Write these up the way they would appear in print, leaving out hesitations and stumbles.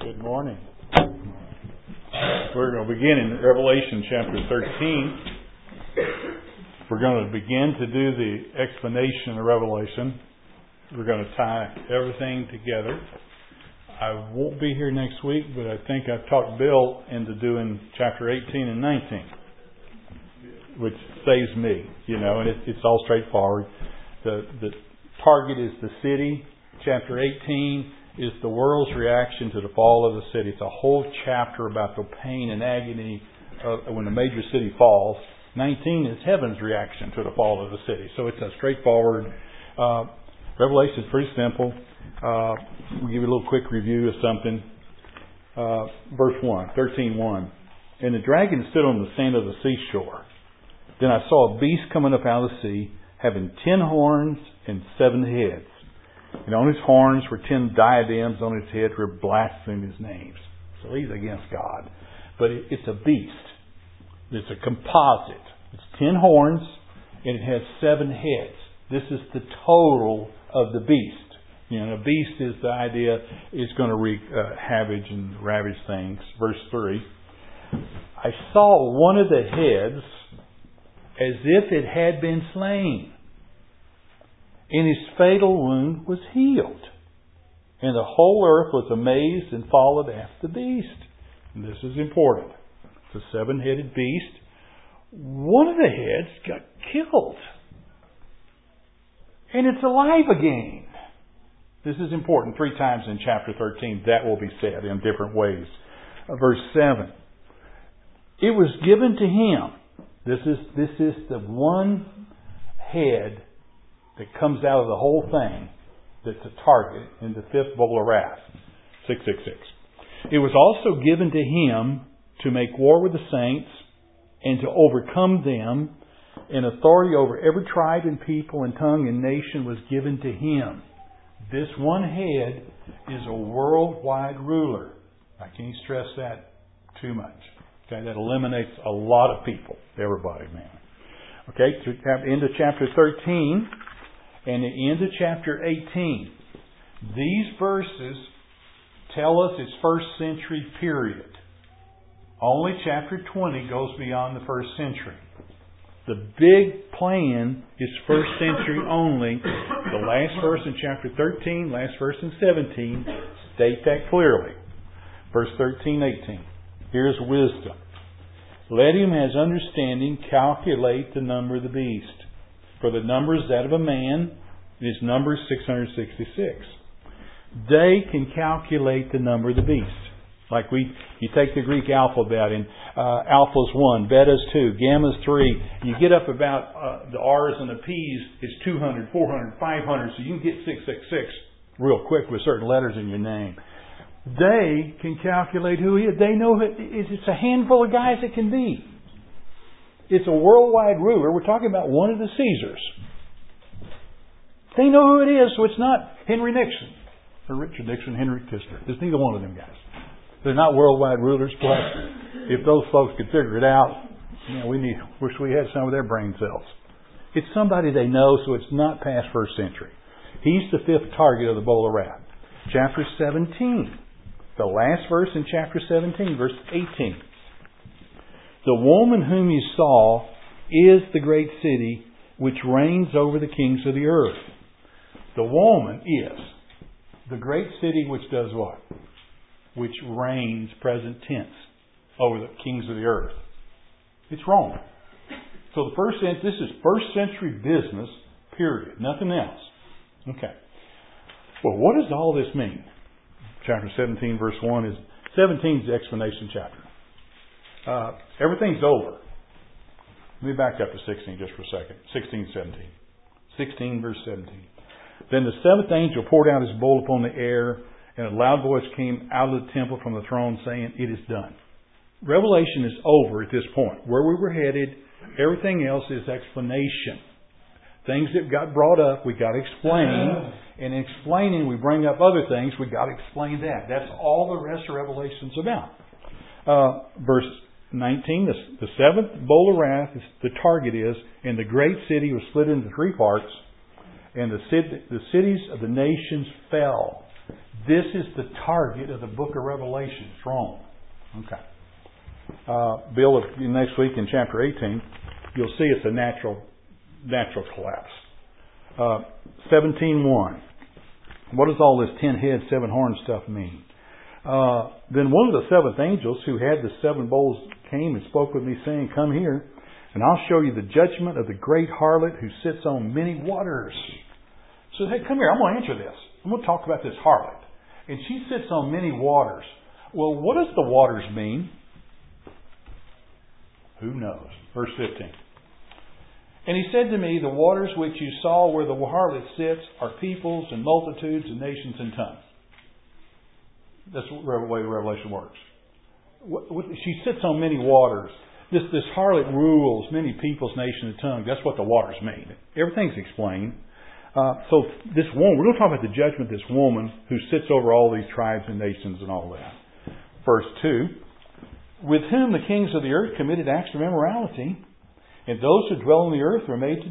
Good morning. We're going to begin in Revelation chapter 13. We're going to begin to do the explanation of Revelation. We're going to tie everything together. I won't be here next week, but I think I've talked Bill into doing chapter 18 and 19, which saves me, and it's all straightforward. The target is the city. Chapter 18 is the world's reaction to the fall of the city. It's a whole chapter about the pain and agony of when a major city falls. 19 is heaven's reaction to the fall of the city. So it's a straightforward. Revelation is pretty simple. We'll give you a little quick review of something. Verse 1, 13:1. And the dragon stood on the sand of the seashore. Then I saw a beast coming up out of the sea, having 10 horns and 7 heads. And on his horns were 10 diadems, on his head were blaspheming his names. So he's against God. But it's a beast. It's a composite. It's 10 horns and it has 7 heads. This is the total of the beast. A beast is the idea it's going to wreak havoc and ravage things. Verse 3. I saw one of the heads as if it had been slain, and his fatal wound was healed. And the whole earth was amazed and followed after the beast. And this is important. It's a 7-headed beast. One of the heads got killed. And it's alive again. This is important. 3 times in chapter 13 that will be said in different ways. Verse 7. It was given to him. This is the one head that comes out of the whole thing that's a target in the 5th bowl of wrath. 666. It was also given to him to make war with the saints and to overcome them, and authority over every tribe and people and tongue and nation was given to him. This one head is a worldwide ruler. I can't stress that too much. Okay, that eliminates a lot of people. Everybody, man. Okay, to end of chapter 13 and the end of chapter 18. These verses tell us it's 1st century period. Only chapter 20 goes beyond the 1st century. The big plan is 1st century only. The last verse in chapter 13, last verse in 17 state that clearly. Verse 13, 18. Here's wisdom. Let him has understanding calculate the number of the beast. For the number is that of a man, and his number is 666. They can calculate the number of the beast. Like you take the Greek alphabet, and alpha's 1, beta's 2, gamma's 3. You get up about the R's and the P's, it's 200, 400, 500, so you can get 666 real quick with certain letters in your name. They can calculate who he is. They know it's a handful of guys it can be. It's a worldwide ruler. We're talking about one of the Caesars. They know who it is, so it's not Henry Nixon or Richard Nixon, Henry Kissinger. It's neither one of them guys. They're not worldwide rulers. Plus, if those folks could figure it out, wish we had some of their brain cells. It's somebody they know, so it's not past 1st century. He's the 5th target of the bowl of wrath. Chapter 17. The last verse in chapter 17, verse 18. The woman whom you saw is the great city which reigns over the kings of the earth. The woman is the great city which does what? Which reigns, present tense, over the kings of the earth. It's Rome. So this is 1st century business, period. Nothing else. Okay. Well, what does all this mean? Chapter 17, verse 1 is 17 is the explanation chapter. Everything's over. Let me back up to 16 just for a second. 16, 17. 16, verse 17. Then the 7th angel poured out his bowl upon the air, and a loud voice came out of the temple from the throne saying, it is done. Revelation is over at this point. Where we were headed, everything else is explanation. Things that got brought up, we got to explain. And in explaining, we bring up other things, we got to explain that. That's all the rest of Revelation's about. Verse 19, the 7th bowl of wrath, the target is, and the great city was split into 3 parts, and the cities of the nations fell. This is the target of the book of Revelation. It's Rome. Okay. Bill, next week in chapter 18, you'll see it's a natural collapse. 17:1. What does all this 10 heads, 7 horns stuff mean? Then one of the seventh angels who had the 7 bowls came and spoke with me, saying, "Come here, and I'll show you the judgment of the great harlot who sits on many waters." So, hey, come here. I'm going to answer this. I'm going to talk about this harlot. And she sits on many waters. Well, what does the waters mean? Who knows? Verse 15. And he said to me, "The waters which you saw where the harlot sits are peoples and multitudes and nations and tongues." That's the way Revelation works. She sits on many waters. This harlot rules many peoples, nations, and tongues. That's what the waters mean. Everything's explained. So this woman, we're going to talk about the judgment of this woman who sits over all these tribes and nations and all that. Verse 2. With whom the kings of the earth committed acts of immorality, and those who dwell on the earth were made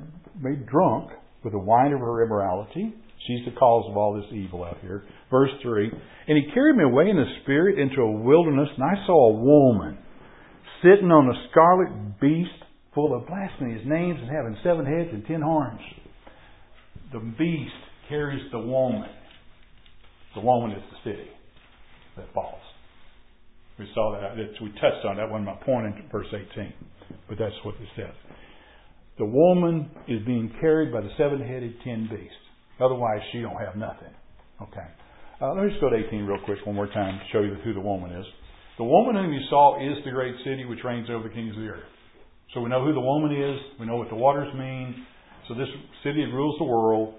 drunk with the wine of her immorality. She's the cause of all this evil out here. Verse 3. And he carried me away in the spirit into a wilderness, and I saw a woman sitting on a scarlet beast full of blasphemous names and having 7 heads and 10 horns. The beast carries the woman. The woman is the city that falls. We saw that. We touched on that. Wasn't my point in verse 18. But that's what it says. The woman is being carried by the 7-headed 10 beasts. Otherwise, she don't have nothing. Okay. Let me just go to 18 real quick one more time to show you who the woman is. The woman whom you saw is the great city which reigns over the kings of the earth. So we know who the woman is. We know what the waters mean. So this city that rules the world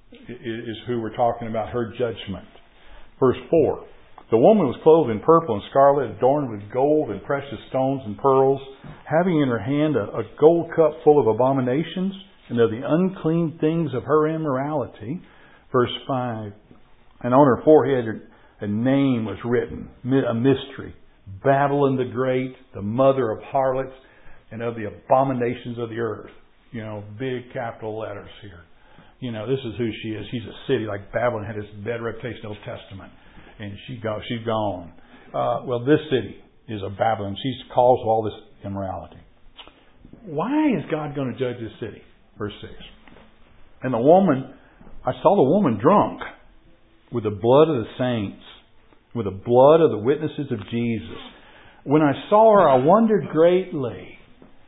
is who we're talking about, her judgment. Verse 4. The woman was clothed in purple and scarlet, adorned with gold and precious stones and pearls, having in her hand a gold cup full of abominations and of the unclean things of her immorality. Verse 5. And on her forehead a name was written, a mystery, Babylon the Great, the mother of harlots and of the abominations of the earth. Big capital letters here. This is who she is. She's a city like Babylon had this bad reputation in the Old Testament. And she's gone. Well, this city is a Babylon. She's the cause of all this immorality. Why is God going to judge this city? Verse 6. And I saw the woman drunk with the blood of the saints, with the blood of the witnesses of Jesus. When I saw her, I wondered greatly.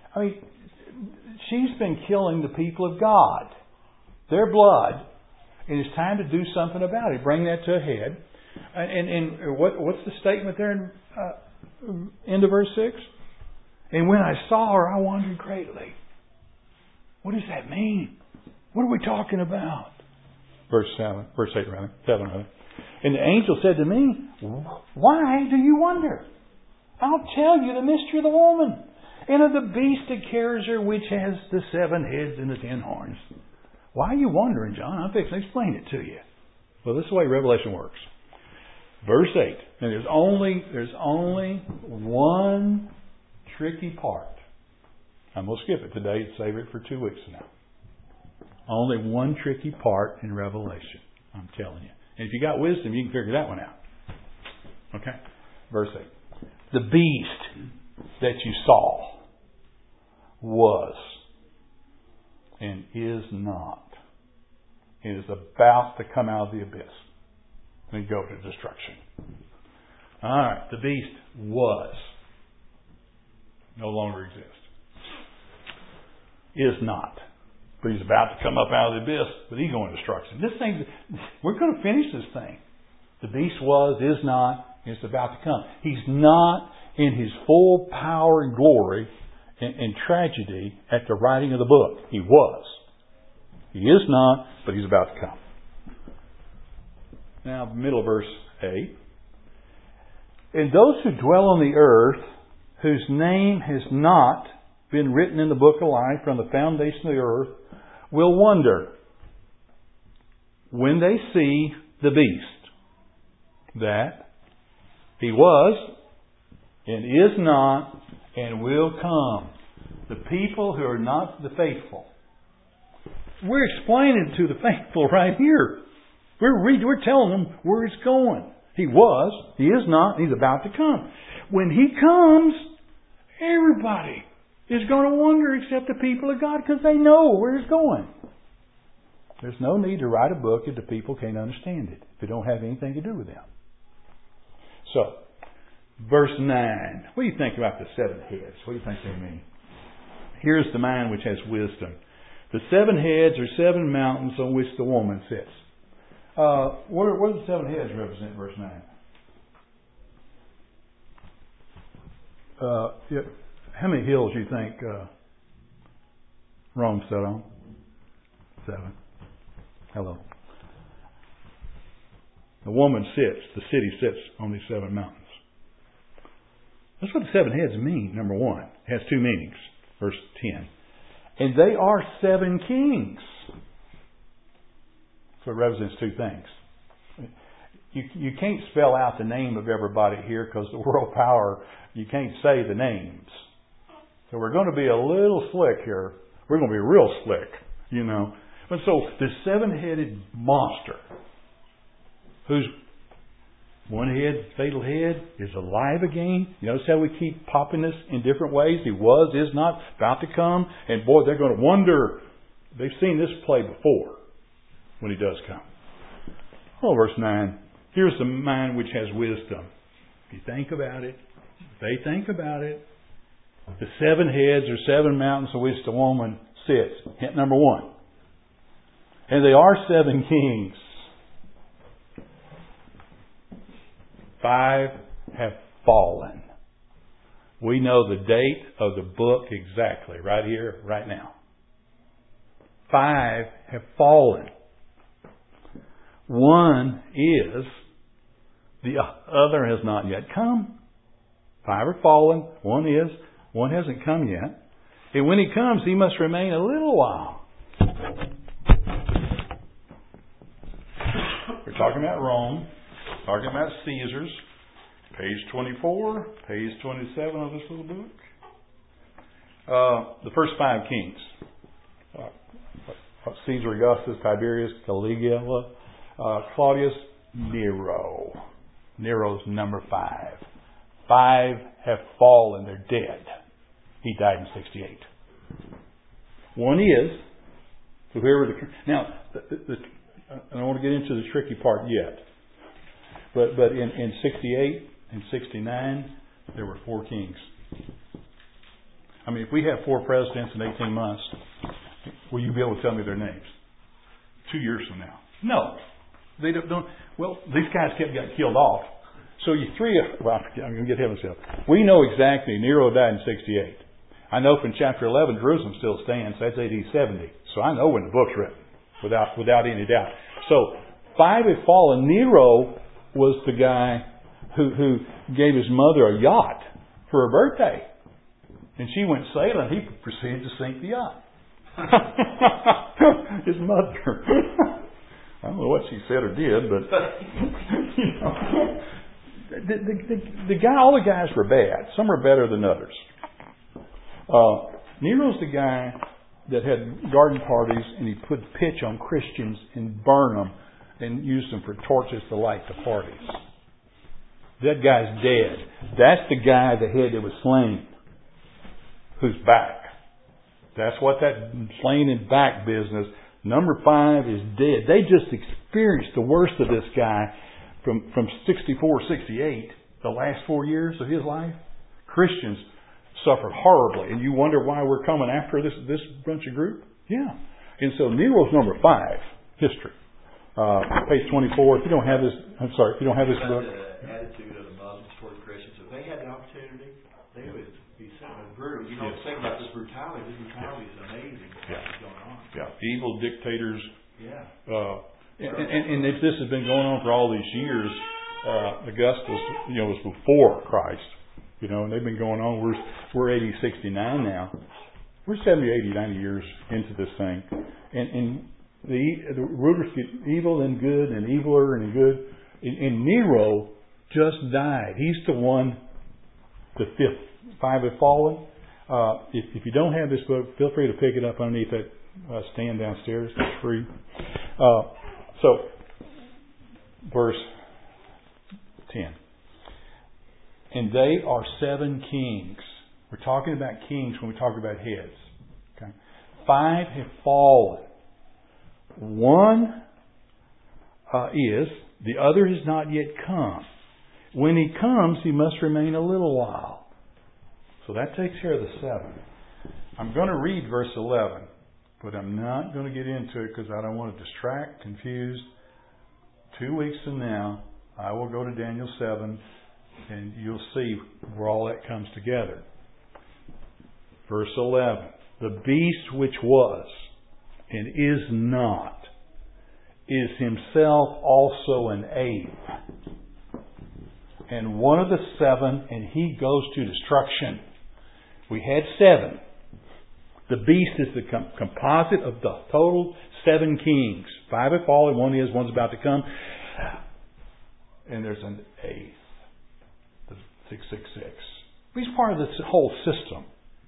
She's been killing the people of God. Their blood. And it's time to do something about it. Bring that to a head. And what's the statement there in end of verse 6? And when I saw her, I wondered greatly. What does that mean? What are we talking about? Verse 8 rather. 7 rather. And the angel said to me, "Why do you wonder? I'll tell you the mystery of the woman and of the beast that carries her, which has the 7 heads and the 10 horns." Why are you wondering, John? I'm fixing to explain it to you. Well, this is the way Revelation works. Verse 8. And there's only one tricky part. I'm going to skip it today and save it for 2 weeks from now. Only one tricky part in Revelation. I'm telling you. And if you got wisdom, you can figure that one out. Okay? Verse 8. The beast that you saw was and is not. It is about to come out of the abyss and go to destruction. Alright, the beast was. No longer exists. Is not. But he's about to come up out of the abyss, but he's going to destruction. We're going to finish this thing. The beast was, is not, and it's about to come. He's not in his full power and glory and tragedy at the writing of the book. He was. He is not, but he's about to come. Now, middle of verse 8. And those who dwell on the earth, whose name has not been written in the book of life from the foundation of the earth, will wonder when they see the beast that he was and is not and will come. The people who are not the faithful. We're explaining to the faithful right here. We're telling them where it's going. He was. He is not. He's about to come. When He comes, everybody is going to wonder except the people of God because they know where it's going. There's no need to write a book if the people can't understand it, if it don't have anything to do with them. So, verse 9. What do you think about the 7 heads? What do you think they mean? Here's the mind which has wisdom. The 7 heads are 7 mountains on which the woman sits. What do the 7 heads represent, verse 9? How many hills do you think Rome sat on? 7. Hello. The woman sits, the city sits on these 7 mountains. That's what the 7 heads mean, number 1. It has 2 meanings. Verse 10. And they are 7 kings. So it represents 2 things. You can't spell out the name of everybody here because the world power, you can't say the names. So we're going to be a little slick here. We're going to be real slick, you know. And so the 7-headed monster, whose one head, fatal head, is alive again. You notice how we keep popping this in different ways? He was, is not, about to come. And boy, they're going to wonder. They've seen this play before when He does come. Oh, verse 9. Here's the mind which has wisdom. If you think about it, they think about it. The 7 heads are 7 mountains on which the woman sits. Hint number 1. And they are 7 kings. 5 have fallen. We know the date of the book exactly, right here, right now. 5 have fallen. 1 is, the other has not yet come. 5 are fallen, 1 is, 1 hasn't come yet. And when He comes, He must remain a little while. We're talking about Rome. Talking about Caesars, page 24, page 27 of this little book. The first 5 kings. Caesar Augustus, Tiberius, Caligula, Claudius, Nero. Nero's number 5. 5 have fallen. They're dead. He died in 68. 1 is, whoever now, I don't want to get into the tricky part yet. But in 68 and 69, there were 4 kings. I mean, if we have 4 presidents in 18 months, will you be able to tell me their names? 2 years from now? No. They don't. Well, these guys got killed off. So I'm going to get ahead of myself. We know exactly Nero died in 68. I know from chapter 11, Jerusalem still stands. That's AD 70. So I know when the book's written, without any doubt. So 5 have fallen. Nero was the guy who gave his mother a yacht for her birthday. And she went sailing. He proceeded to sink the yacht. His mother. I don't know what she said or did, but you know, the guy. All the guys were bad. Some were better than others. Nero's the guy that had garden parties and he put pitch on Christians and burn them and used them for torches to light the parties. That guy's dead. That's the guy, the head that was slain, who's back. That's what that slain and back business. Number 5 is dead. They just experienced the worst of this guy from 64, 68, the last 4 years of his life. Christians suffered horribly. And you wonder why we're coming after this bunch of group? Yeah. And so Nero's number 5, history. Page 24. If you don't have this, if you don't have this book. The attitude of the Muslims toward Christians. If they had the opportunity, they would be similar. Brutal. You know, think about this brutality. This brutality is amazing. What's going on? Yeah. Evil dictators. Yeah. And if this has been going on for all these years, Augustus, was before Christ. And they've been going on. We're 80, 69 now. We're 70, 80, 90 years into this thing. And the rulers get evil and good and eviler and good. And Nero just died. He's the one, the 5 have fallen. If you don't have this book, feel free to pick it up underneath that stand downstairs. It's free. So verse 10. And they are 7 kings. We're talking about kings when we talk about heads. Okay? 5 have fallen. 1 is, the other has not yet come. When he comes, he must remain a little while. So that takes care of the 7. I'm going to read verse 11, but I'm not going to get into it because I don't want to distract, confuse. 2 weeks from now, I will go to Daniel 7, and you'll see where all that comes together. Verse 11. The beast which was and is not is himself also an ape, and one of the 7, and he goes to destruction. We had 7. The beast is the composite of the total 7 kings. 5 have fallen, 1 is, 1's about to come. And there's an 8th, the 666. He's part of this whole system.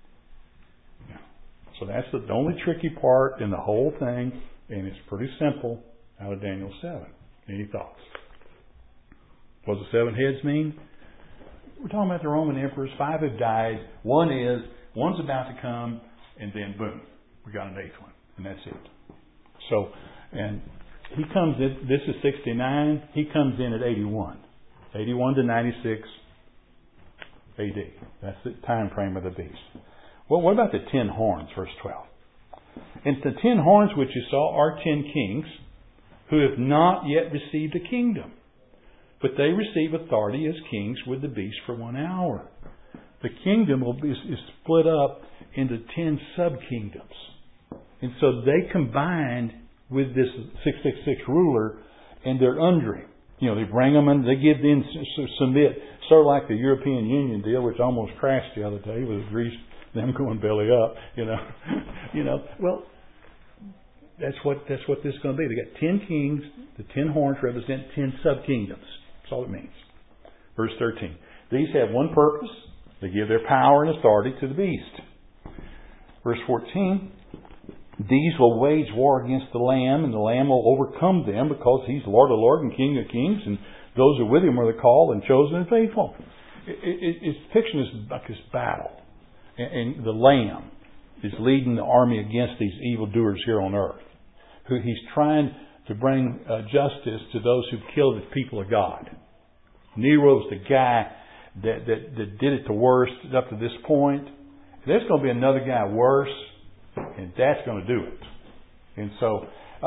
So that's the only tricky part in the whole thing, and it's pretty simple out of Daniel 7. Any thoughts? What does the 7 heads mean? We're talking about the Roman emperors. 5 have died. 1's about to come, and then boom, we got an 8th one, and that's it. So, and he comes in, this is 69, he comes in at 81. 81 to 96 AD. That's the time frame of the beast. Well, what about the 10 horns, verse 12? And the 10 horns which you saw are 10 kings who have not yet received a kingdom, but they receive authority as kings with the beast for 1 hour. The kingdom is split up into 10 sub-kingdoms. And so they combined with this 666 ruler, and they're under him. They bring them and they give in, submit, sort of like the European Union deal, which almost crashed the other day with Greece, them going belly up. Well, that's what this is going to be. They got 10 kings. The 10 horns represent 10 sub-kingdoms. That's all it means. Verse 13. These have one purpose. They give their power and authority to the beast. Verse 14. These will wage war against the Lamb, and the Lamb will overcome them, because He's Lord of Lords and King of Kings, and those who are with Him are the called and chosen and faithful. It's fiction is like this battle. And the Lamb is leading the army against these evildoers here on earth. He's trying to bring justice to those who've killed the people of God. Nero's the guy that did it the worst up to this point. There's going to be another guy worse, and that's going to do it. And so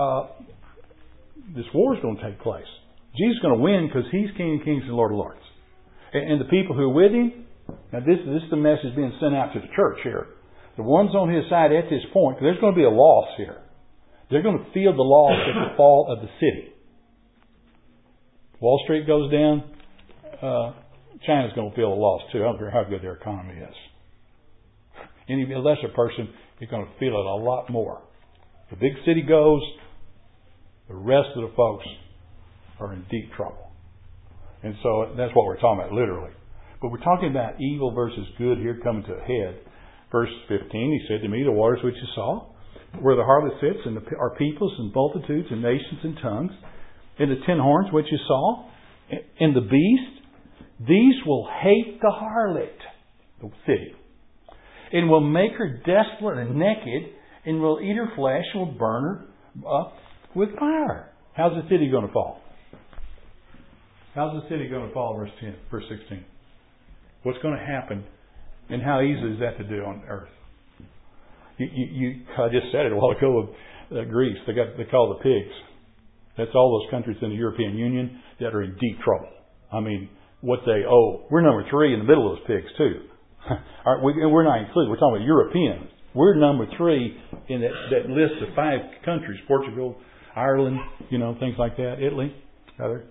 this war is going to take place. Jesus is going to win because He's King of Kings and Lord of Lords. And the people who are with Him, now this is the message being sent out to the church here. The ones on His side at this point, there's going to be a loss here. They're going to feel the loss at the fall of the city. Wall Street goes down, China's going to feel a loss too. I don't care how good their economy is. Any lesser person is going to feel it a lot more. The big city goes, the rest of the folks are in deep trouble. And so that's what we're talking about, literally. But we're talking about evil versus good here coming to a head. Verse 15, He said to me, the waters which you saw, where the harlot sits, and are peoples and multitudes and nations and tongues, and the 10 horns which you saw, and the beast, these will hate the harlot, the city, and will make her desolate and naked, and will eat her flesh, and will burn her up with fire. How's the city going to fall? How's the city going to fall? Verse 16. What's going to happen, and how easy is that to do on earth? I just said it a while ago of Greece. They call the pigs. That's all those countries in the European Union that are in deep trouble. I mean, what they owe. We're number 3 in the middle of those pigs too. We're not included. We're talking about Europeans. We're number 3 in that list of 5 countries: Portugal, Ireland, things like that, Italy, other.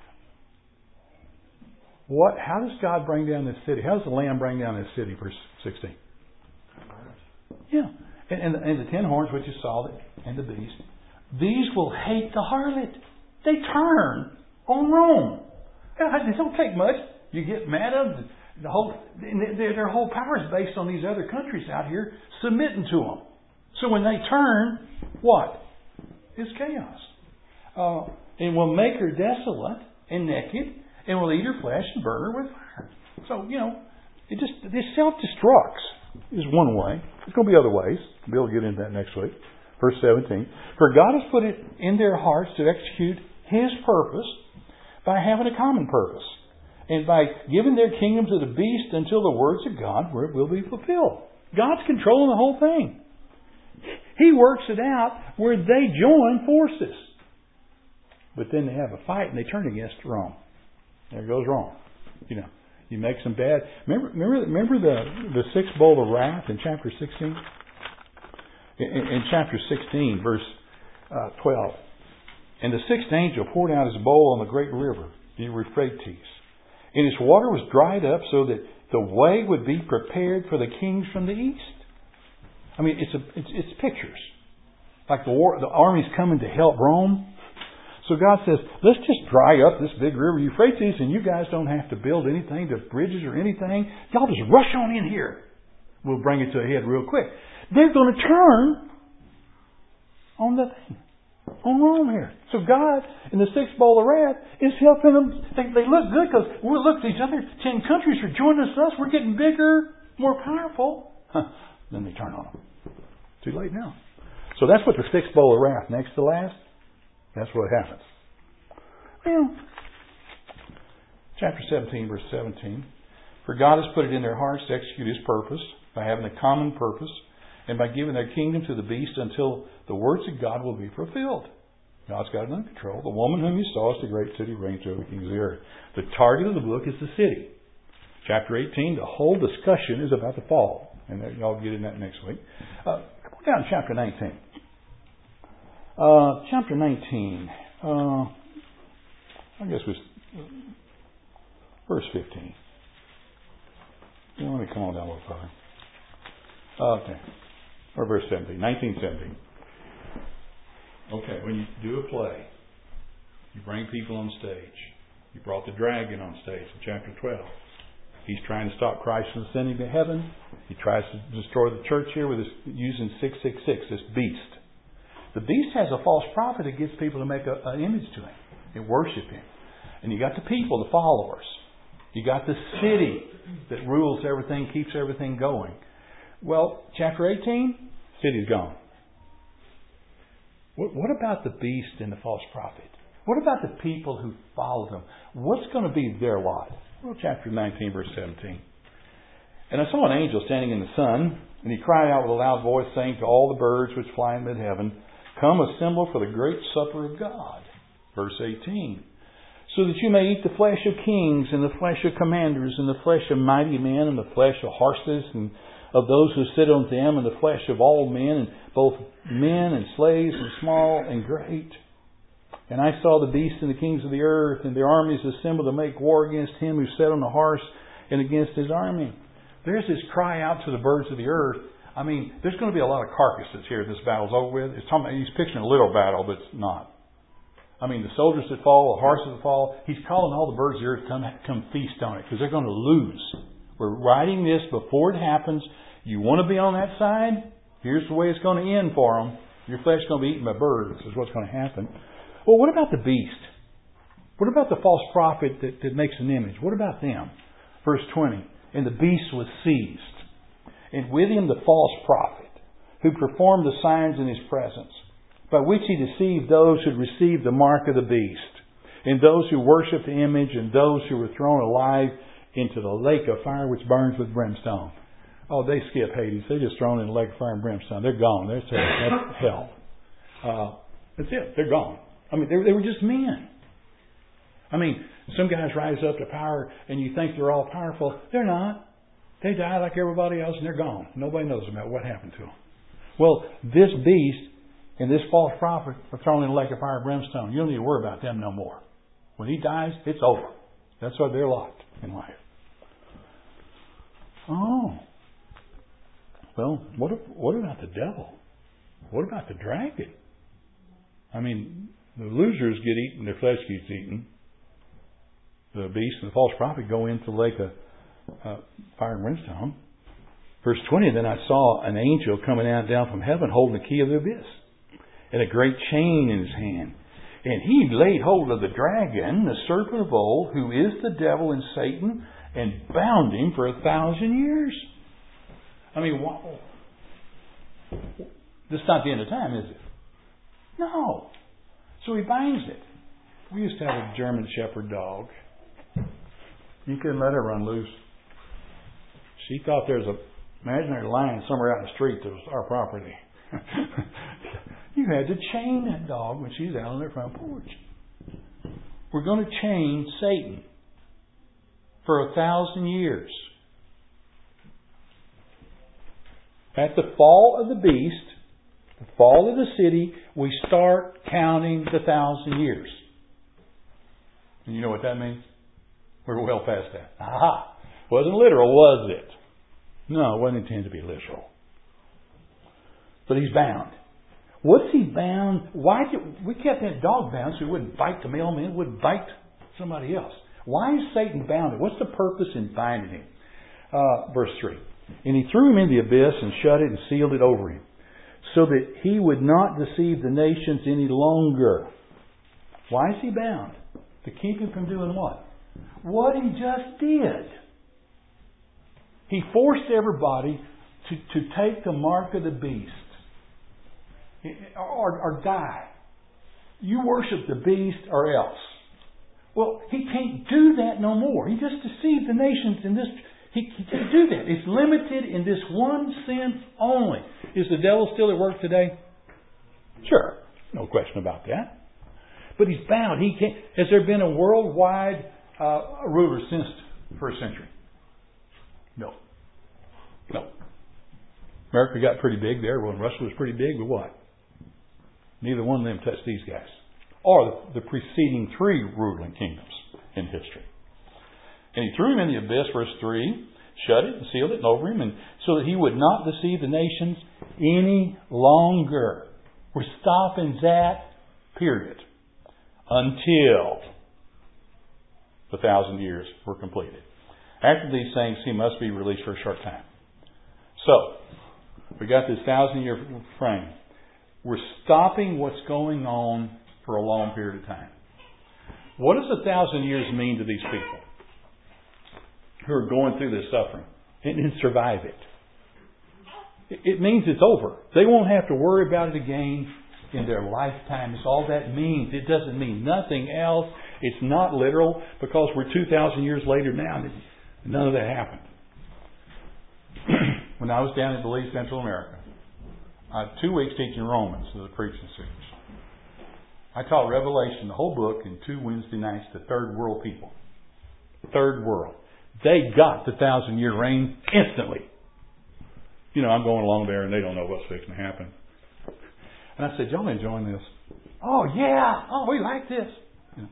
How does God bring down this city? How does the Lamb bring down this city? Verse 16. Yeah. And the 10 horns which you saw, and the beast, these will hate the harlot. They turn on Rome. It don't take much. You get mad at them. Their whole power is based on these other countries out here submitting to them. So when they turn, what? It's chaos. and will make her desolate and naked, and will eat her flesh and burn her with fire. So, this self-destructs is one way. There's going to be other ways. We'll get into that next week. Verse 17. For God has put it in their hearts to execute His purpose by having a common purpose, and by giving their kingdom to the beast until the words of God will be fulfilled. God's controlling the whole thing. He works it out where they join forces. But then they have a fight and they turn against Rome. There goes Rome. You make some bad... Remember the sixth bowl of wrath in chapter 16? In chapter 16, verse 12. And the sixth angel poured out his bowl on the great river, the Euphrates. And its water was dried up so that the way would be prepared for the kings from the east. I mean, it's pictures. Like the army's coming to help Rome. So God says, let's just dry up this big river Euphrates, and you guys don't have to build anything, to bridges or anything. Y'all just rush on in here. We'll bring it to a head real quick. They're going to turn on the thing. On Rome here. So God, in the sixth bowl of wrath, is helping them. They look good because we look, these other 10 countries are joining us. We're getting bigger, more powerful. Then they turn on them. Too late now. So that's what the sixth bowl of wrath, next to last, that's what happens. Well, chapter 17, verse 17. For God has put it in their hearts to execute His purpose by having a common purpose, and by giving their kingdom to the beast until the words of God will be fulfilled. God's got it under control. The woman whom you saw is the great city reigns over the kings of the earth. The target of the book is the city. Chapter 18, the whole discussion is about the fall. And y'all get in that next week. Come on down to chapter 19. Chapter 19. I guess it was verse 15. Let me come on down a little further. Okay. Or verse 17. 19:17. Okay, when you do a play, you bring people on stage. You brought the dragon on stage in chapter 12. He's trying to stop Christ from ascending to heaven. He tries to destroy the church here with using 666, this beast. The beast has a false prophet that gets people to make an image to him and worship him. And you got the people, the followers. You got the city that rules everything, keeps everything going. Well, chapter 18, city's gone. What about the beast and the false prophet? What about the people who follow them? What's going to be their lot? Well, chapter 19, verse 17. And I saw an angel standing in the sun, and he cried out with a loud voice, saying to all the birds which fly in mid-heaven, come assemble for the great supper of God. Verse 18. So that you may eat the flesh of kings, and the flesh of commanders, and the flesh of mighty men, and the flesh of horses, and of those who sit on them, and the flesh of all men, and both men and slaves, and small and great. And I saw the beast and the kings of the earth, and their armies assembled to make war against him who sat on the horse, and against his army. There's this cry out to the birds of the earth. I mean, there's going to be a lot of carcasses here this battle's over with. He's picturing a little battle, but it's not. I mean, the soldiers that fall, the horses that fall, he's calling all the birds of the earth to come feast on it, because they're going to lose. We're writing this before it happens. You want to be on that side? Here's the way it's going to end for them. Your flesh is going to be eaten by birds, is what's going to happen. Well, what about the beast? What about the false prophet that makes an image? What about them? Verse 20. And the beast was seized, and with him the false prophet, who performed the signs in his presence, by which he deceived those who had received the mark of the beast, and those who worshipped the image, and those who were thrown alive into the lake of fire which burns with brimstone. Oh, they skip Hades. They're just thrown in the lake of fire and brimstone. They're gone. That's hell. That's it. They're gone. I mean, they were just men. I mean, some guys rise up to power and you think they're all powerful. They're not. They die like everybody else and they're gone. Nobody knows about what happened to them. Well, this beast and this false prophet are thrown in the lake of fire and brimstone. You don't need to worry about them no more. When he dies, it's over. That's why they're locked in life. Oh. Well, what about the devil? What about the dragon? I mean, the losers get eaten, their flesh gets eaten. The beast and the false prophet go into the lake of fire and brimstone. Verse 20, then I saw an angel coming down from heaven holding the key of the abyss and a great chain in his hand. And he laid hold of the dragon, the serpent of old, who is the devil and Satan, and bound him for 1,000 years. I mean, this is not the end of time, is it? No. So he binds it. We used to have a German Shepherd dog. You couldn't let her run loose. She thought there was an imaginary lion somewhere out in the street that was our property. You had to chain that dog when she's out on their front porch. We're going to chain Satan for 1,000 years. At the fall of the beast, the fall of the city, we start counting the 1,000 years. And you know what that means? We're well past that. Aha! Wasn't literal, was it? No, it wasn't intended to be literal. But he's bound. What's he bound? Why did we kept that dog bound so he wouldn't bite the mailman, wouldn't bite somebody else? Why is Satan bound? What's the purpose in binding him? Verse 3. And he threw him in the abyss and shut it and sealed it over him, so that he would not deceive the nations any longer. Why is he bound? To keep him from doing what? What he just did. He forced everybody to take the mark of the beast. Or die. You worship the beast or else. Well, he can't do that no more. He just deceived the nations in this. He can't do that. It's limited in this one sense only. Is the devil still at work today? Sure. No question about that. But he's bound. He can't. Has there been a worldwide ruler since the first century? No. No. America got pretty big there. When Russia was pretty big, but what? Neither one of them touched these guys. Or the preceding 3 ruling kingdoms in history. And he threw him in the abyss, verse 3, shut it and sealed it over him, and so that he would not deceive the nations any longer. We're stopping that, period. Until the 1,000 years were completed. After these things, he must be released for a short time. So, we got this 1,000-year frame. We're stopping what's going on for a long period of time. What does 1,000 years mean to these people who are going through this suffering and survive it? It means it's over. They won't have to worry about it again in their lifetime. It's all that means. It doesn't mean nothing else. It's not literal because we're 2,000 years later now and none of that happened. When I was down in Belize, Central America, I had 2 weeks teaching Romans as a preaching series. I taught Revelation, the whole book, in 2 Wednesday nights to third world people. Third world. They got the 1,000-year reign instantly. You know, I'm going along there and they don't know what's fixing to happen. And I said, y'all enjoying this? Oh, yeah. Oh, we like this. You know.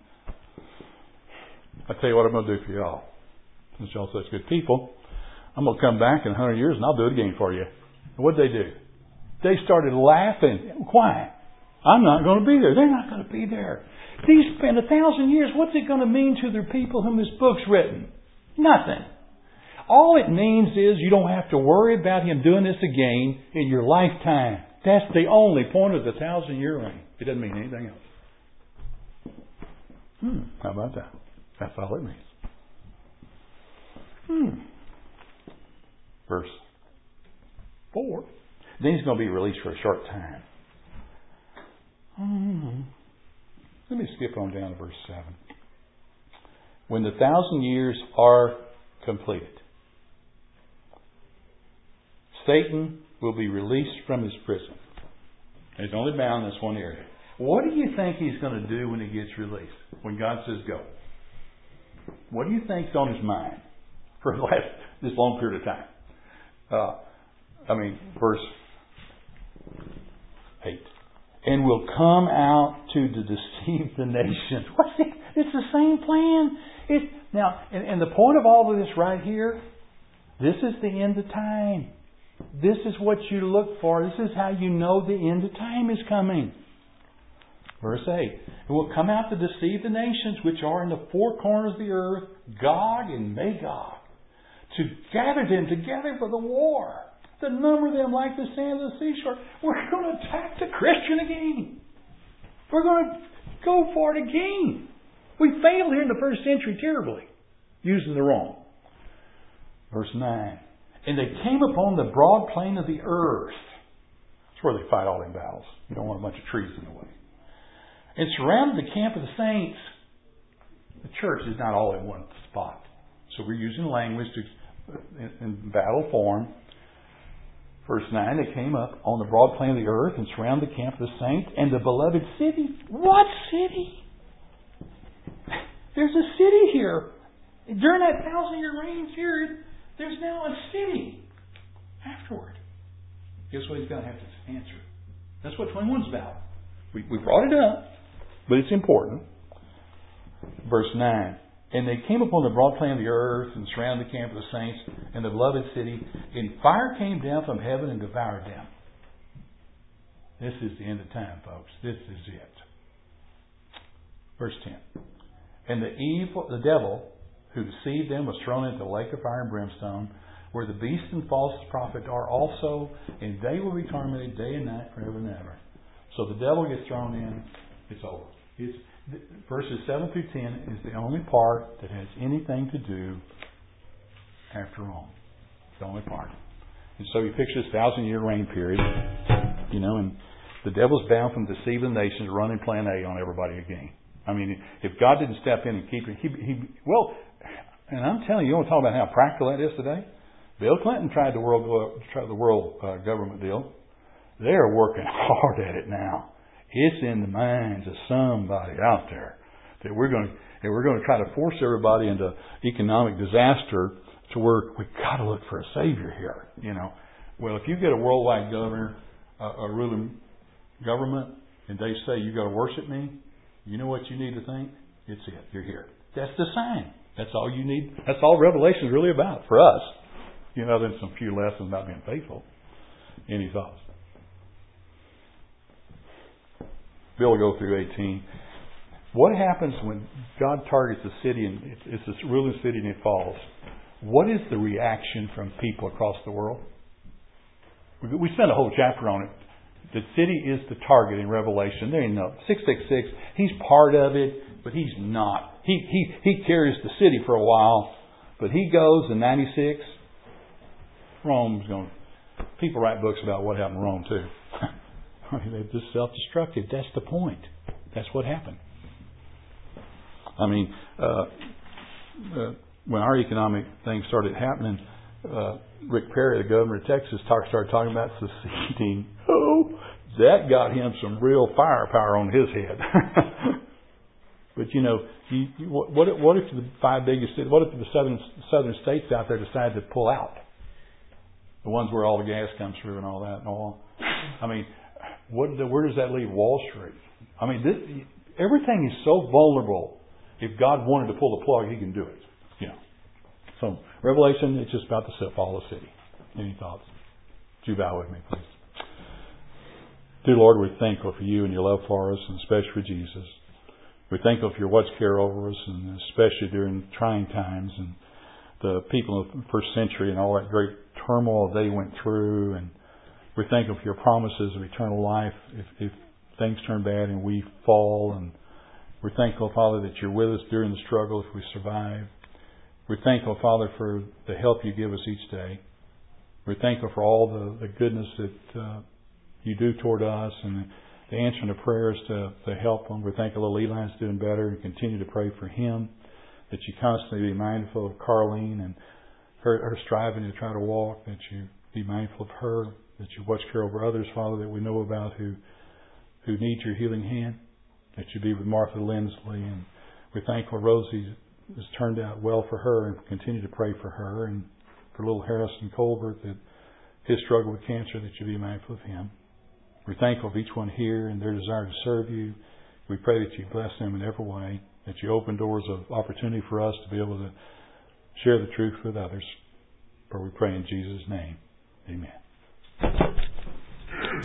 I tell you what I'm going to do for y'all. Since y'all such good people, I'm going to come back in 100 years and I'll do it again for you. And what'd they do? They started laughing and quiet. I'm not going to be there. They're not going to be there. These spent 1,000 years. What's it going to mean to the people whom this book's written? Nothing. All it means is you don't have to worry about him doing this again in your lifetime. That's the only point of the 1,000-year reign. It doesn't mean anything else. How about that? That's all it means. Verse 4. Then he's going to be released for a short time. Let me skip on down to verse 7. When the 1,000 years are completed, Satan will be released from his prison. He's only bound in this one area. What do you think he's going to do when he gets released? When God says go? What do you think's on his mind for this long period of time? Verse 8. And will come out to deceive the nations. What's it? It's the same plan. And the point of all of this right here, this is the end of time. This is what you look for. This is how you know the end of time is coming. Verse 8. It will come out to deceive the nations which are in the 4 corners of the earth, Gog and Magog, to gather them together for the war, to number them like the sand of the seashore. We're going to attack the Christian again. We're going to Go for it again. We failed here in the first century terribly, using the wrong. Verse 9. And they came upon the broad plain of the earth. That's where they fight all them battles. You don't want a bunch of trees in the way. And surrounded the camp of the saints. The church is not all in one spot. So we're using language in battle form. Verse 9, they came up on the broad plain of the earth and surrounded the camp of the saints and the beloved city. What city? There's a city here. During that 1,000-year reign period, there's now a city afterward. Guess what he's going to have to answer? That's what 21's about. We brought it up, but it's important. Verse 9. And they came upon the broad plain of the earth and surrounded the camp of the saints and the beloved city. And fire came down from heaven and devoured them. This is the end of time, folks. This is it. Verse 10. And the devil who deceived them was thrown into the lake of fire and brimstone, where the beast and false prophet are also, and they will be tormented day and night forever and ever. So the devil gets thrown in. It's over. Verses 7 through 10 is the only part that has anything to do after Rome. It's the only part. And so you picture this 1,000-year reign period, and the devil's bound from deceiving the nations, running plan A on everybody again. I mean, if God didn't step in and keep it, and I'm telling you, want to talk about how practical that is today? Bill Clinton tried the world government deal. They are working hard at it now. It's in the minds of somebody out there that we're going to try to force everybody into economic disaster to where we've got to look for a savior here. Well, if you get a worldwide governor, a ruling government, and they say you got to worship me, you know what you need to think? It's it. You're here. That's the sign. That's all you need. That's all Revelation is really about for us. Other than some few lessons about being faithful. Any thoughts? Bill will go through 18. What happens when God targets a city and it's this ruling city and it falls? What is the reaction from people across the world? We spent a whole chapter on it. The city is the target in Revelation. There ain't no 666. He's part of it, but he's not. He carries the city for a while, but he goes in 96. Rome's going. People write books about what happened in Rome too. They're just self-destructive. That's the point. That's what happened. I mean, when our economic things started happening, Rick Perry, the governor of Texas, started talking about seceding. Oh, that got him some real firepower on his head. But what if the 5 biggest cities? What if the southern states out there decide to pull out? The ones where all the gas comes through and all that and all. I mean, where does that leave Wall Street? I mean, everything is so vulnerable. If God wanted to pull the plug, He can do it. So, Revelation, it's just about to fall of the city. Any thoughts? Would you bow with me, please? Dear Lord, we're thankful for You and Your love for us, and especially for Jesus. We're thankful for Your watch care over us, and especially during trying times, and the people of the first century and all that great turmoil they went through. And we're thankful for Your promises of eternal life if things turn bad and we fall. And we're thankful, Father, that You're with us during the struggle if we survive. We're thankful, Father, for the help You give us each day. We're thankful for all the goodness that You do toward us and the answering of prayers to help them. We're thankful little Eli's doing better and continue to pray for him. That You constantly be mindful of Carlene and her striving to try to walk. That You be mindful of her. That You watch care over others, Father, that we know about who need Your healing hand. That You be with Martha Lindsley. And we're thankful Rosie has turned out well for her, and continue to pray for her, and for little Harrison Colbert, that his struggle with cancer, that You be mindful of him. We're thankful of each one here and their desire to serve You. We pray that You bless them in every way, that You open doors of opportunity for us to be able to share the truth with others. For we pray in Jesus' name. Amen.